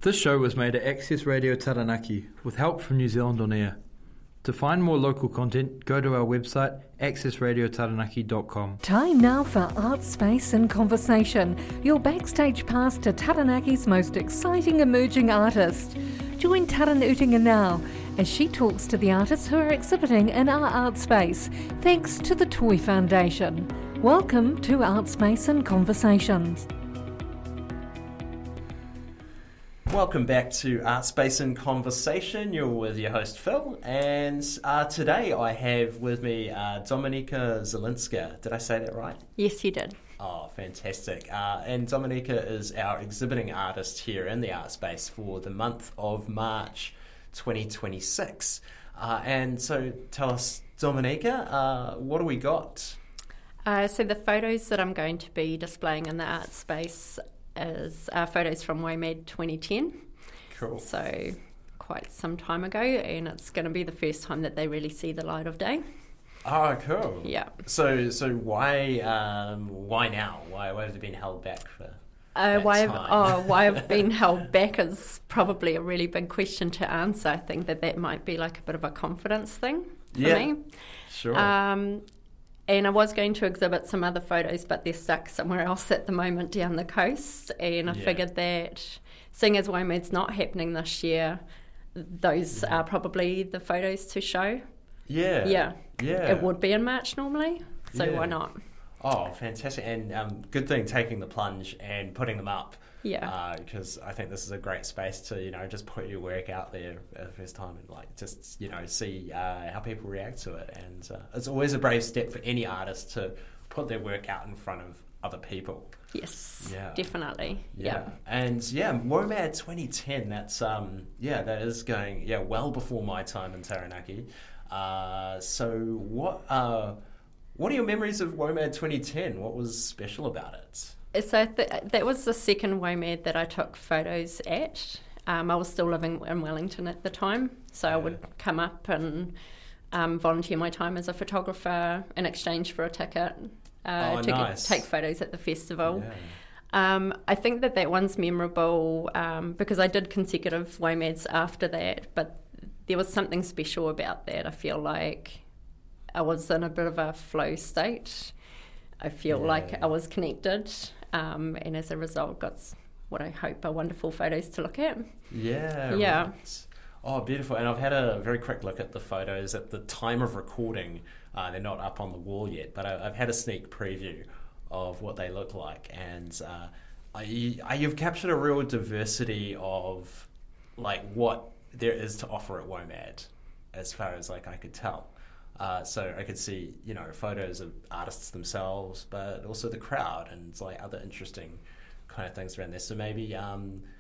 This show was made at Access Radio Taranaki with help from New Zealand On Air. To find more local content, go to our website accessradiotaranaki.com. Time now for Art Space and Conversation, your backstage pass to Taranaki's most exciting emerging artist. Join Taran Utinga now as she talks to the artists who are exhibiting in our art space, thanks to the Toy Foundation. Welcome to Art Space and Conversations. Welcome back to Art Space and Conversation. You're with your host Phil, and today I have with me Dominika Zielinska. Did I say that right? Yes, you did. Oh, fantastic. And Dominika is our exhibiting artist here in the art space for the month of March 2026. And so tell us, Dominika, what do we got? So the photos that I'm going to be displaying in the art space is photos from WOMAD 2010. Cool. So quite some time ago, and it's going to be the first time that they really see the light of day. Oh, cool. Yeah. So why now? Why have they been held back for why time? Why I've been held back is probably a really big question to answer. I think that might be like a bit of a confidence thing for me. Sure. And I was going to exhibit some other photos, but they're stuck somewhere else at the moment down the coast. And I figured that, seeing as WOMAD's not happening this year, those are probably the photos to show. Yeah. It would be in March normally, so why not? Oh, fantastic. And good thing taking the plunge and putting them up. Yeah. Because I think this is a great space to, just put your work out there for the first time and just, see how people react to it. And it's always a brave step for any artist to put their work out in front of other people. Yes, definitely. Yeah. And WOMAD 2010, that's, that is going, well before my time in Taranaki. So what are your memories of WOMAD 2010? What was special about it? So that was the second WOMAD that I took photos at. I was still living in Wellington at the time, so I would come up and volunteer my time as a photographer in exchange for a ticket take photos at the festival. Yeah. I think that one's memorable because I did consecutive WOMADs after that, but there was something special about that. I feel like I was in a bit of a flow state. I feel like I was connected, and as a result got what I hope are wonderful photos to look at. Yeah. Right. Oh, beautiful. And I've had a very quick look at the photos at the time of recording. They're not up on the wall yet, but I've had a sneak preview of what they look like. And you've captured a real diversity of what there is to offer at WOMAD, as far as I could tell. So I could see, photos of artists themselves, but also the crowd and other interesting kind of things around there. So maybe, are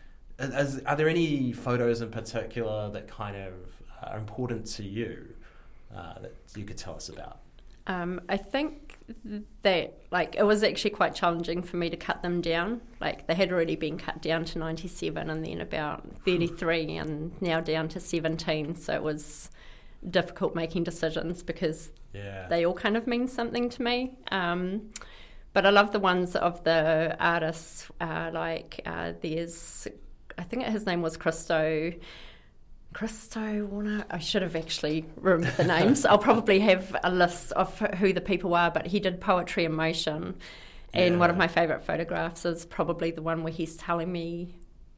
there any photos in particular that kind of are important to you that you could tell us about? I think that it was actually quite challenging for me to cut them down. They had already been cut down to 97 and then about 33 and now down to 17. So it was difficult making decisions because they all kind of mean something to me. But I love the ones of the artists, there's, I think his name was Christo Warner. I should have actually remembered the names. I'll probably have a list of who the people are, but he did Poetry in Motion. And one of my favourite photographs is probably the one where he's telling me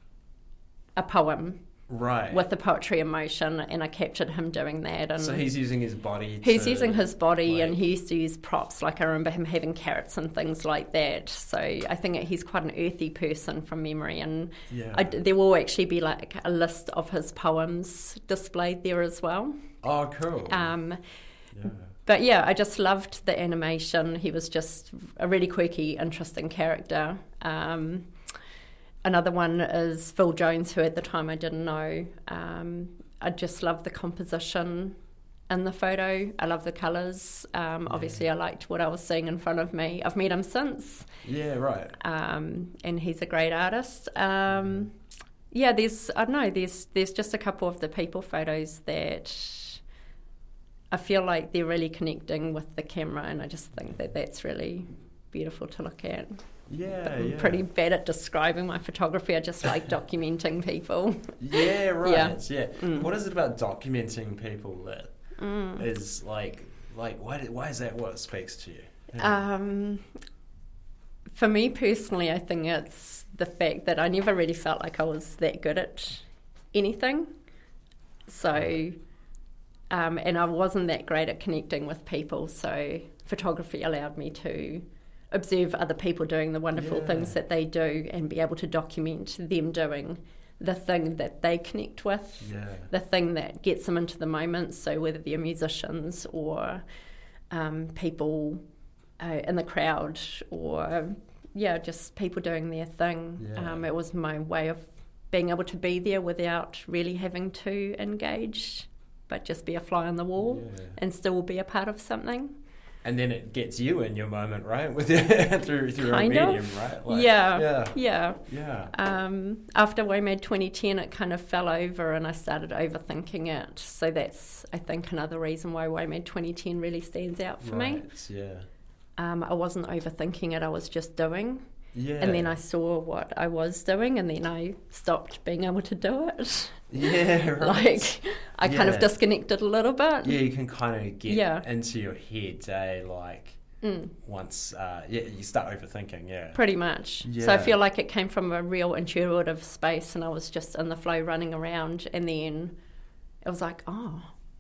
a poem. Right. With the Poetry in Motion, and I captured him doing that. And so he's using his body. Using his body, and he used to use props. I remember him having carrots and things like that. So I think he's quite an earthy person from memory, and there will actually be a list of his poems displayed there as well. Oh, cool. But I just loved the animation. He was just a really quirky, interesting character. Another one is Phil Jones, who at the time I didn't know. I just love the composition in the photo. I love the colours. Obviously, I liked what I was seeing in front of me. I've met him since. Yeah, right. And he's a great artist. There's just a couple of the people photos that I feel like they're really connecting with the camera, and I just think that that's really beautiful to look at. Yeah, pretty bad at describing my photography. I just like documenting people. Yeah, right. Yeah. Mm. What is it about documenting people that is like why is that what speaks to you? Yeah. For me personally, I think it's the fact that I never really felt like I was that good at anything. So, and I wasn't that great at connecting with people. So photography allowed me to observe other people doing the wonderful things that they do and be able to document them doing the thing that they connect with, the thing that gets them into the moment. So whether they're musicians or people in the crowd or just people doing their thing. It was my way of being able to be there without really having to engage, but just be a fly on the wall and still be a part of something. And then it gets you in your moment, right? With through a medium, right? Like, yeah. After WOMAD 2010, it kind of fell over, and I started overthinking it. So that's, I think, another reason why WOMAD 2010 really stands out for me. Yeah. I wasn't overthinking it; I was just doing. Yeah. And then I saw what I was doing, and then I stopped being able to do it. Yeah, right. Like, I kind of disconnected a little bit. Yeah, you can kind of get into your head, once you start overthinking, Pretty much. Yeah. So I feel like it came from a real intuitive space, and I was just in the flow running around, and then it was like, oh,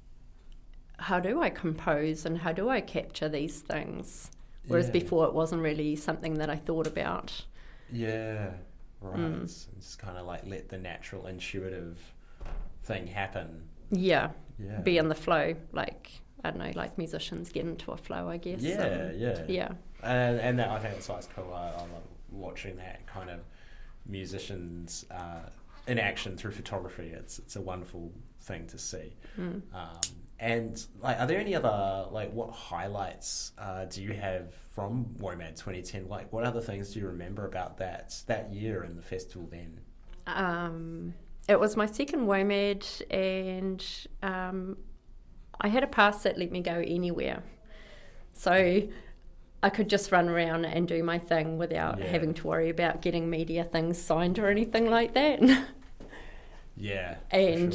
how do I compose and how do I capture these things? Whereas before it wasn't really something that I thought about. Yeah, right. Just kind of like let the natural intuitive thing happen. Yeah. Be in the flow, like, I don't know, like musicians get into a flow, I guess. Yeah. And that, I think that's why it's cool. I love watching that kind of musicians in action through photography. It's a wonderful thing to see. And like, are there any other, like, what highlights do you have from WOMAD 2010? Like, what other things do you remember about that year and the festival then? It was my second WOMAD, and I had a pass that let me go anywhere. So I could just run around and do my thing without having to worry about getting media things signed or anything like that. And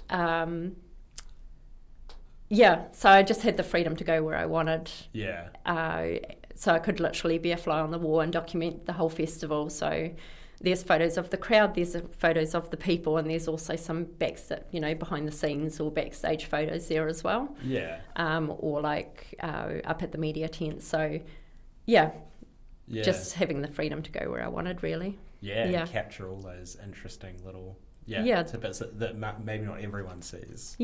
so I just had the freedom to go where I wanted. So I could literally be a fly on the wall and document the whole festival. So there's photos of the crowd, there's photos of the people, and there's also some behind the scenes or backstage photos there as well. Or like up at the media tent. So just having the freedom to go where I wanted, really. And capture all those interesting little tidbits that maybe not everyone sees.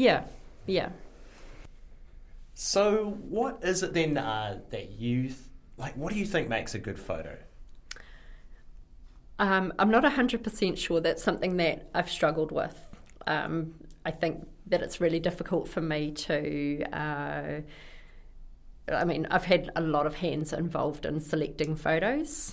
So what is it then that you what do you think makes a good photo? I'm not 100% sure. That's something that I've struggled with. I think that it's really difficult for me to... I've had a lot of hands involved in selecting photos.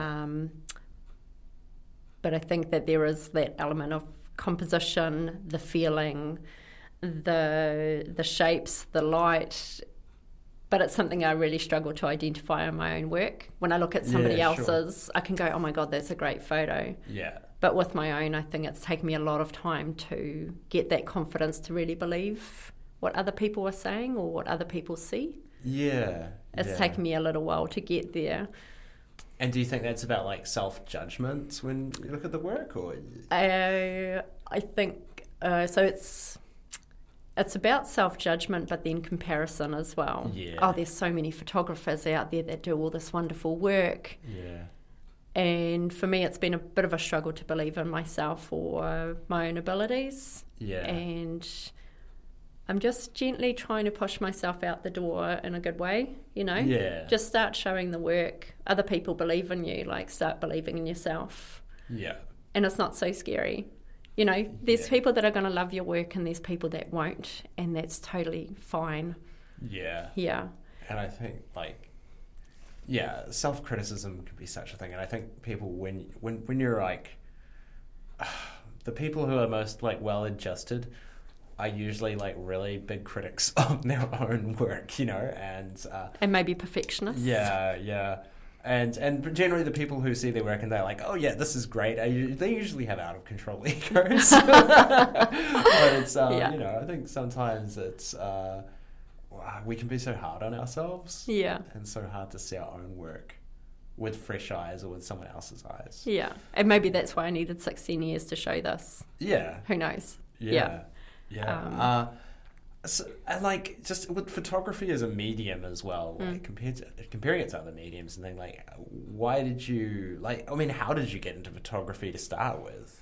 But I think that there is that element of composition, the feeling, the shapes, the light, but it's something I really struggle to identify in my own work. When I look at somebody else's, I can go, oh my God, that's a great photo. But with my own, I think it's taken me a lot of time to get that confidence to really believe what other people are saying or what other people see. It's taken me a little while to get there. And do you think that's about like self-judgment when you look at the work, or? I think so. It's about self-judgment, but then comparison as well. Oh, there's so many photographers out there that do all this wonderful work. And for me, it's been a bit of a struggle to believe in myself or my own abilities. And I'm just gently trying to push myself out the door in a good way, Just start showing the work. Other people believe in you, like start believing in yourself. And it's not so scary. There's people that are going to love your work and there's people that won't, and that's totally fine. And I think, self-criticism can be such a thing. And I think people, when you're like, the people who are most well-adjusted are usually really big critics of their own work, and maybe perfectionists. And generally the people who see their work and they're like, oh yeah, this is great, they usually have out of control egos. But it's I think sometimes it's we can be so hard on ourselves. Yeah. And so hard to see our own work with fresh eyes or with someone else's eyes. Yeah. And maybe that's why I needed 16 years to show this. Yeah. Who knows? Yeah. So, and like just with photography as a medium as well, like comparing it to other mediums and then like, why did you like? I mean, how did you get into photography to start with?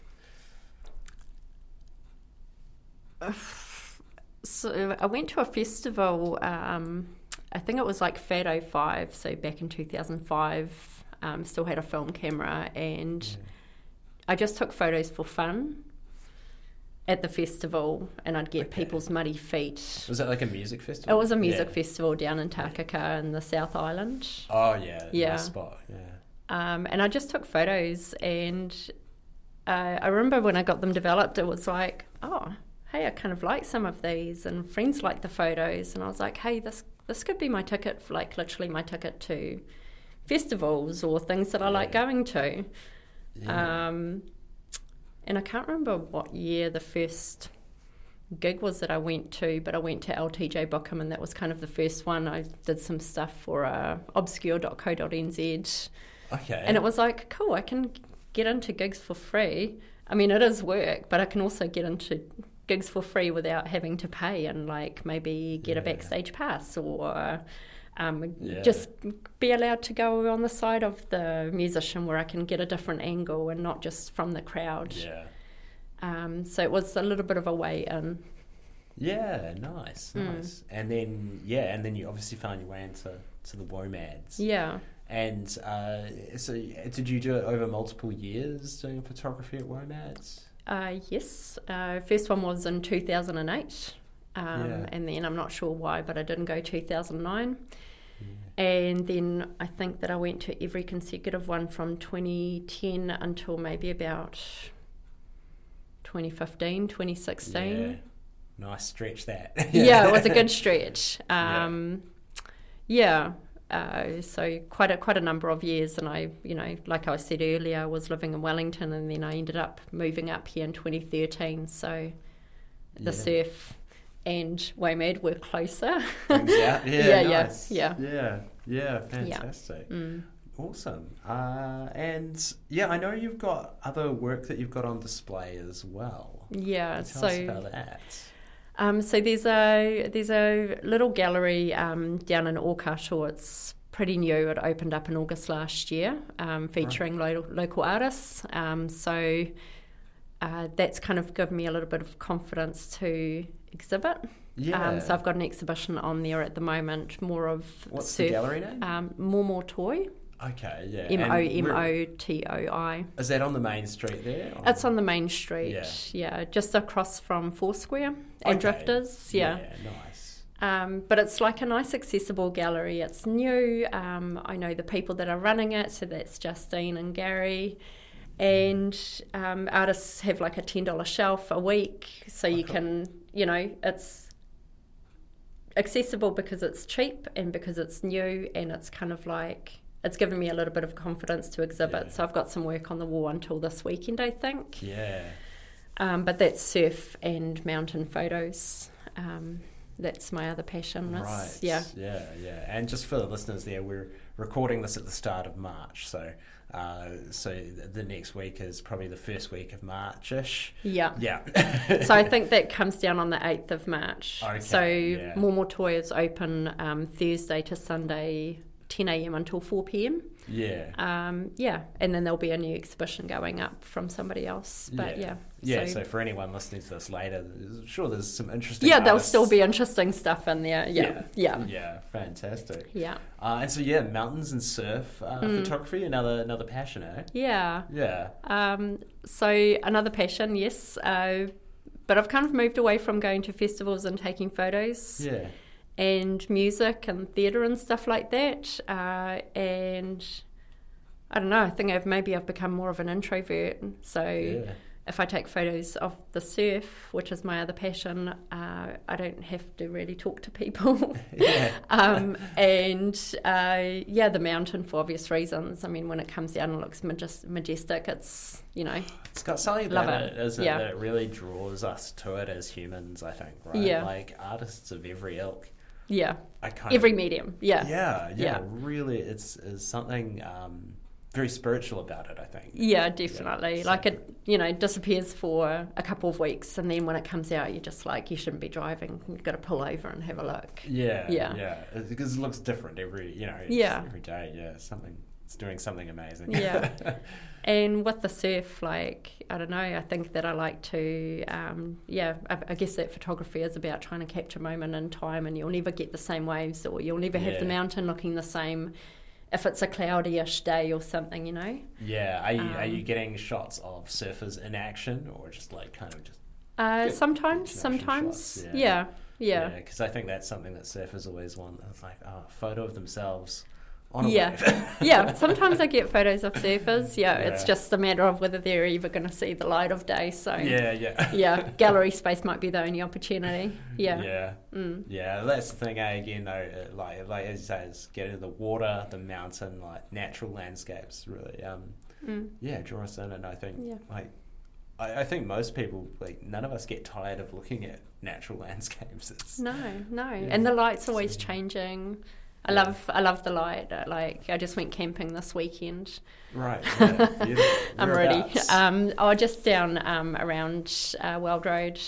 So I went to a festival. I think it was like Fat 05. So back in 2005, still had a film camera, and I just took photos for fun at the festival, and I'd get people's muddy feet. Was that like a music festival? It was a music festival down in Takaka in the South Island. Oh yeah, yeah, nice spot. Yeah. And I just took photos, and I remember when I got them developed, it was like, oh, hey, I kind of like some of these, and friends liked the photos, and I was like, hey, this could be my ticket, like literally my ticket to festivals or things that I like going to. Yeah. And I can't remember what year the first gig was that I went to, but I went to LTJ Bookham, and that was kind of the first one. I did some stuff for obscure.co.nz. Okay. And it was like, cool, I can get into gigs for free. I mean, it is work, but I can also get into gigs for free without having to pay and like maybe get a backstage pass or just be allowed to go on the side of the musician where I can get a different angle and not just from the crowd. Yeah. So it was a little bit of a way in. Yeah, nice. And then you obviously found your way into the WOMADs. Yeah. And so did you do it over multiple years doing photography at WOMADs? Yes. First one was in 2008. And then I'm not sure why, but I didn't go 2009. And then I think that I went to every consecutive one from 2010 until maybe about 2015, 2016. Yeah. Nice stretch that. Yeah, it was a good stretch. So quite a number of years, and I, like I said earlier, I was living in Wellington, and then I ended up moving up here in 2013. So the surf and WOMAD were closer. Nice. Yeah, fantastic. Awesome. And I know you've got other work that you've got on display as well. Yeah, Tell us about that. So there's a little gallery down in Okasho. It's pretty new. It opened up in August last year, featuring local artists. So that's kind of given me a little bit of confidence to exhibit. Yeah. So I've got an exhibition on there at the moment, more of What's surf. The gallery name? Momotoi. Okay, yeah. Momotoi. Is that on the main street there? It's on the main street, just across from Foursquare and Drifters. Yeah, nice. But it's like a nice accessible gallery. It's new. I know the people that are running it, so that's Justine and Gary. And artists have like a $10 shelf a week, so you can, it's accessible because it's cheap and because it's new, and it's kind of like, it's given me a little bit of confidence to exhibit. So I've got some work on the wall until this weekend, I think. Yeah. But that's surf and mountain photos. That's my other passion. Right. Yeah. And just for the listeners there, we're recording this at the start of March, so the next week is probably the first week of March-ish. Yeah. Yeah. So I think that comes down on the 8th of March. Okay, so Momotoi is open Thursday to Sunday, 10 a.m. until 4 p.m. Yeah. And then there'll be a new exhibition going up from somebody else. But so for anyone listening to this later, I'm sure there's some interesting there'll artists. still be interesting stuff in there. Yeah, fantastic. Yeah. And so mountains and surf photography, another passion, eh? Yeah. So another passion, yes. But I've kind of moved away from going to festivals and taking photos. Yeah. And music and theatre and stuff like that. And I don't know, I think I've become more of an introvert. So if I take photos of the surf, which is my other passion, I don't have to really talk to people. The mountain for obvious reasons. I mean, when it comes down and looks majestic, it's, It's got something love about it, isn't it, Yeah. that it really draws us to it as humans, I think, right? Yeah. Like artists of every ilk. yeah, I kind every of, medium. Yeah. Yeah, really, it's something very spiritual about it, I think. Yeah, definitely. Yeah, like it, disappears for a couple of weeks, and then when it comes out, you're just like, you shouldn't be driving. You've got to pull over and have a look. Yeah. Because it looks different every day. Yeah, it's doing something amazing. Yeah. And with the surf, like, I don't know, I think that I like to, I guess that photography is about trying to capture moment in time, and you'll never get the same waves, or you'll never have the mountain looking the same if it's a cloudy-ish day or something, Yeah. Are you getting shots of surfers in action, or just like kind of just... Sometimes. shots, Yeah. Because I think that's something that surfers always want. It's like, a photo of themselves on a Yeah. wave. Yeah, sometimes I get photos of surfers. Yeah, it's just a matter of whether they're ever going to see the light of day. So Yeah. Gallery space might be the only opportunity. Yeah. Yeah, that's the thing, again, though, like as you say, is get into the water, the mountain, like natural landscapes really, draw us in. And I think, I think most people, like, none of us get tired of looking at natural landscapes. No. And the light's always changing. I love the light. Like, I just went camping this weekend. Right. Yeah, beautiful. I'm ready. Whereabouts? Just down around Weld Road,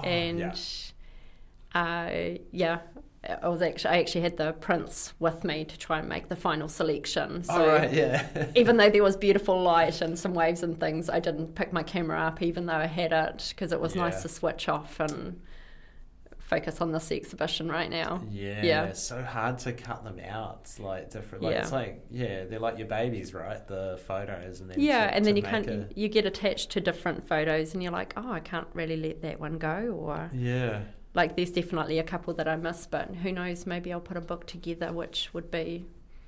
I actually had the prints with me to try and make the final selection. So even though there was beautiful light and some waves and things, I didn't pick my camera up, even though I had it, because it was nice to switch off and focus on this exhibition right now. Yeah, it's so hard to cut them out. It's like different. Like, it's like, they're like your babies, right? The photos, and then and then you get attached to different photos, and you're like, oh, I can't really let that one go, or like, there's definitely a couple that I miss, but who knows? Maybe I'll put a book together, which would be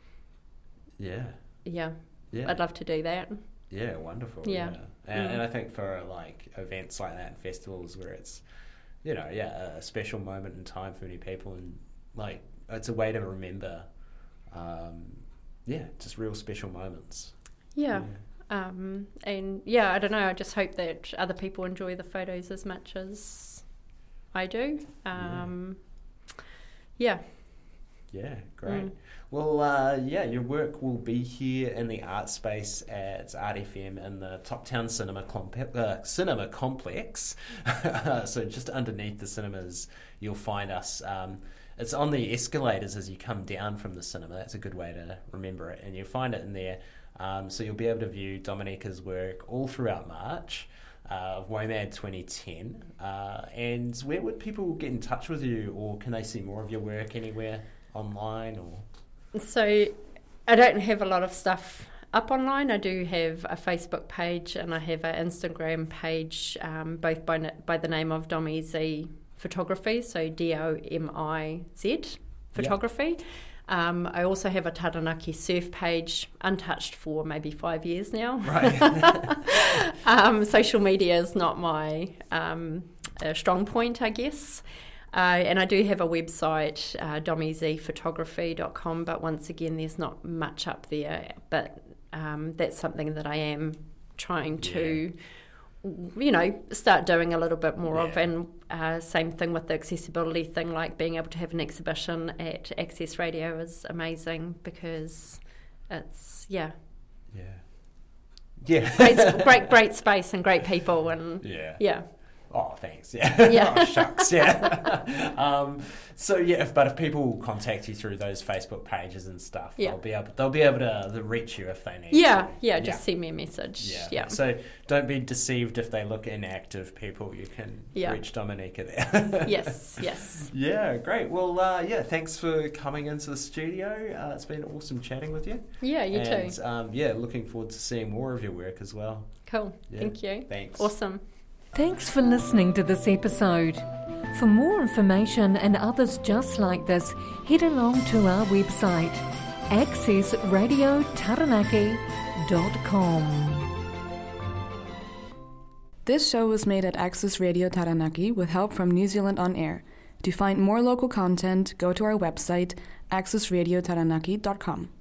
I'd love to do that. Yeah, wonderful. And I think for like events like that and festivals where it's a special moment in time for many people, and like it's a way to remember just real special moments. I don't know, I just hope that other people enjoy the photos as much as I do. Great. Well, your work will be here in the art space at Art FM in the Top Town Cinema Complex. So just underneath the cinemas, you'll find us. It's on the escalators as you come down from the cinema. That's a good way to remember it. And you'll find it in there. So you'll be able to view Dominica's work all throughout March of WOMAD 2010. And where would people get in touch with you, or can they see more of your work anywhere online? Or so I don't have a lot of stuff up online. I do have a Facebook page, and I have an Instagram page, both by the name of Domiz Photography, so DOMIZ Photography. I also have a Taranaki surf page, untouched for maybe 5 years now. Right. Social media is not my strong point, I guess. And I do have a website, domizphotography.com, but once again, there's not much up there. But that's something that I am trying to, start doing a little bit more of. And same thing with the accessibility thing, like being able to have an exhibition at Access Radio is amazing, because it's, great space and great people, and Oh, thanks. Yeah. Oh, shucks. Yeah. But if people contact you through those Facebook pages and stuff, they'll be able to reach you if they need to. Just send me a message. Yeah. So don't be deceived if they look inactive, people. You can reach Dominica there. Yes. Yeah, great. Well, thanks for coming into the studio. It's been awesome chatting with you. Yeah, you too. Looking forward to seeing more of your work as well. Cool. Yeah. Thank you. Thanks. Awesome. Thanks for listening to this episode. For more information and others just like this, head along to our website, accessradiotaranaki.com. This show was made at Access Radio Taranaki with help from New Zealand On Air. To find more local content, go to our website, accessradiotaranaki.com.